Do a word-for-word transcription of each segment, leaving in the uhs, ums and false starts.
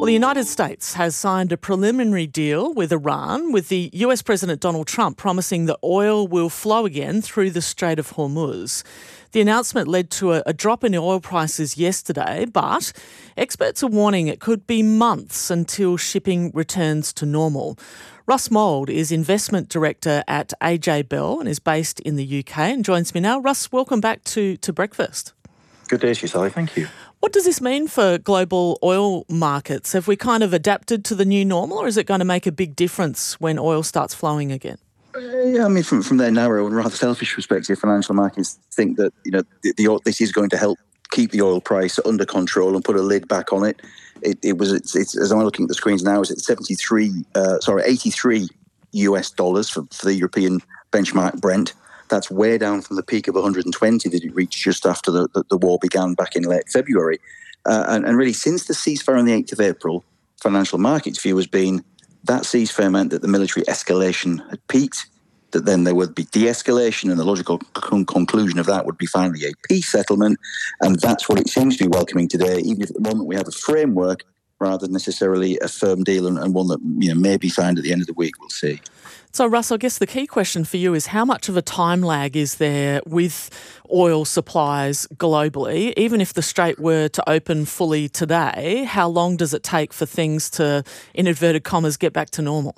Well, the United States has signed a preliminary deal with Iran, with the U S President Donald Trump promising that oil will flow again through the Strait of Hormuz. The announcement led to a, a drop in oil prices yesterday, but experts are warning it could be months until shipping returns to normal. Russ Mould is Investment Director at A J Bell and is based in the U K and joins me now. Russ, welcome back to, to Breakfast. Good day to you, Sally. Thank you. What does this mean for global oil markets? Have we kind of adapted to the new normal, or is it going to make a big difference when oil starts flowing again? Uh, yeah, I mean, from, from their narrow and rather selfish perspective, financial markets think that you know the, the this is going to help keep the oil price under control and put a lid back on it. It, it was it's, it's as I'm looking at the screens now, it's at seventy-three, uh, sorry, eighty-three U S dollars for, for the European benchmark Brent. That's way down from the peak of one hundred twenty that it reached just after the, the, the war began back in late February. Uh, and, and really, since the ceasefire on the eighth of April, financial markets' view has been that ceasefire meant that the military escalation had peaked, that then there would be de-escalation, and the logical con- conclusion of that would be finally a peace settlement. And that's what it seems to be welcoming today, even if at the moment we have a framework rather than necessarily a firm deal, and, and one that you know may be signed at the end of the week. We'll see. So, Russ, I guess the key question for you is how much of a time lag is there with oil supplies globally? Even if the Strait were to open fully today, how long does it take for things to, in inverted commas, get back to normal?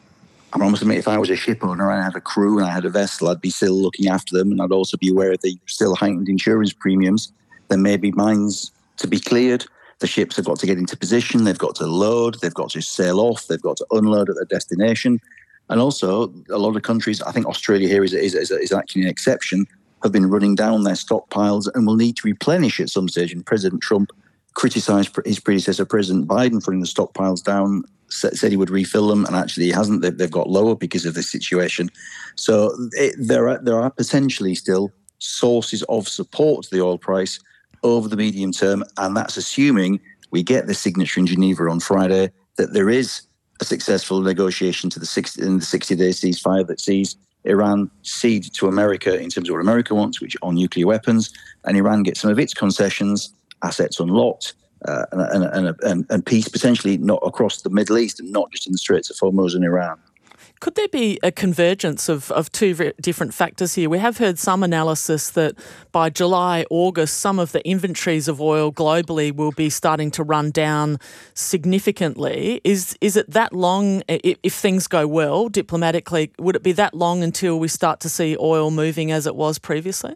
I must admit, if I was a ship owner and I had a crew and I had a vessel, I'd be still looking after them, and I'd also be aware of the still heightened insurance premiums. There may be mines to be cleared. The ships have got to get into position. They've got to load. They've got to sail off. They've got to unload at their destination. And also, a lot of countries, I think Australia here is, is, is, is actually an exception, have been running down their stockpiles and will need to replenish at some stage. And President Trump criticised his predecessor, President Biden, for putting the stockpiles down, said he would refill them, and actually he hasn't. They've, they've got lower because of this situation. So it, there are there are potentially still sources of support to the oil price over the medium term, and that's assuming we get the signature in Geneva on Friday, that there is a successful negotiation to the sixty, in the sixty-day ceasefire that sees Iran cede to America in terms of what America wants, which on nuclear weapons, and Iran gets some of its concessions, assets unlocked, uh, and, and, and, and peace potentially not across the Middle East and not just in the Straits of Hormuz and Iran. Could there be a convergence of, of two different factors here? We have heard some analysis that by July, August, some of the inventories of oil globally will be starting to run down significantly. Is is it that long, if, if things go well diplomatically, would it be that long until we start to see oil moving as it was previously?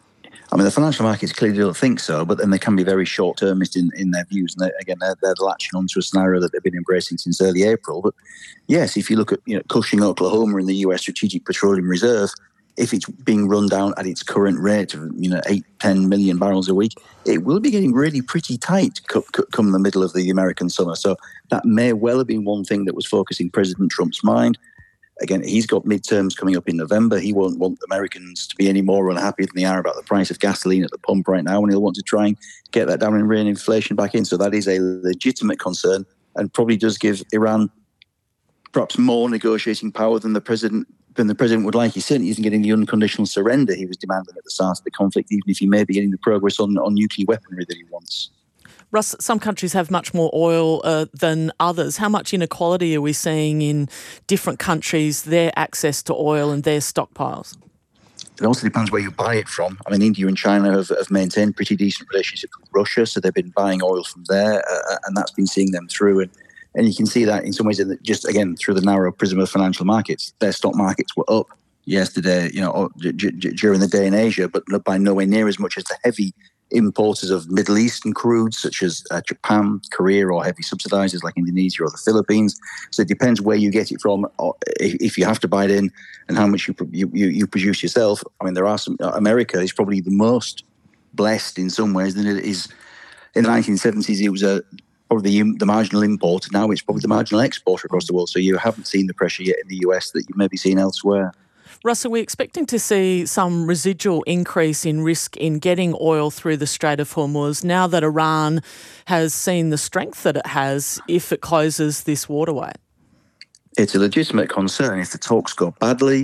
I mean, the financial markets clearly don't think so, but then they can be very short-termist in, in their views. And they, again, they're, they're latching onto a scenario that they've been embracing since early April. But yes, if you look at you know, Cushing, Oklahoma in the U S Strategic Petroleum Reserve, if it's being run down at its current rate of you know eight, ten million barrels a week, it will be getting really pretty tight come, come the middle of the American summer. So that may well have been one thing that was focusing President Trump's mind. Again, he's got midterms coming up in November. He won't want Americans to be any more unhappy than they are about the price of gasoline at the pump right now, and he'll want to try and get that down and rein inflation back in. So that is a legitimate concern and probably does give Iran perhaps more negotiating power than the president than the president would like. He certainly isn't getting the unconditional surrender he was demanding at the start of the conflict, even if he may be getting the progress on, on nuclear weaponry that he wants. Russ, some countries have much more oil uh, than others. How much inequality are we seeing in different countries, their access to oil and their stockpiles? It also depends where you buy it from. I mean, India and China have, have maintained pretty decent relationships with Russia, so they've been buying oil from there, uh, and that's been seeing them through. And, and you can see that in some ways, in the, just again, through the narrow prism of financial markets. Their stock markets were up yesterday, you know, j- j- during the day in Asia, but by nowhere near as much as the heavy importers of Middle Eastern crude, such as uh, Japan, Korea, or heavy subsidizers like Indonesia or the Philippines. So it depends where you get it from, or if you have to buy it in, and how much you you, you produce yourself. I mean, there are some. America is probably the most blessed in some ways than it is. In the nineteen seventies, it was a probably the, the marginal importer. Now it's probably the marginal exporter across the world. So you haven't seen the pressure yet in the U S that you may be seeing elsewhere. Russ, are we expecting to see some residual increase in risk in getting oil through the Strait of Hormuz now that Iran has seen the strength that it has if it closes this waterway? It's a legitimate concern. If the talks go badly,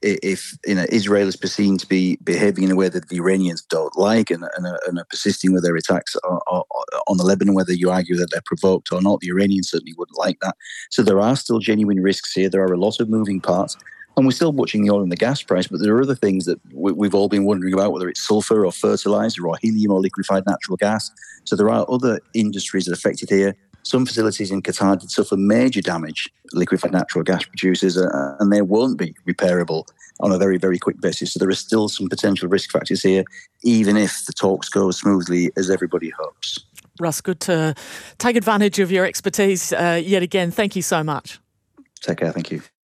i- if you know Israel is perceived to be behaving in a way that the Iranians don't like, and, and, are, and are persisting with their attacks on, on the Lebanon, whether you argue that they're provoked or not, the Iranians certainly wouldn't like that. So there are still genuine risks here. There are a lot of moving parts. And we're still watching the oil and the gas price, but there are other things that we, we've all been wondering about, whether it's sulfur or fertilizer or helium or liquefied natural gas. So there are other industries that are affected here. Some facilities in Qatar did suffer major damage, liquefied natural gas producers, uh, and they won't be repairable on a very, very quick basis. So there are still some potential risk factors here, even if the talks go as smoothly as everybody hopes. Russ, good to take advantage of your expertise uh, yet again. Thank you so much. Take care. Thank you.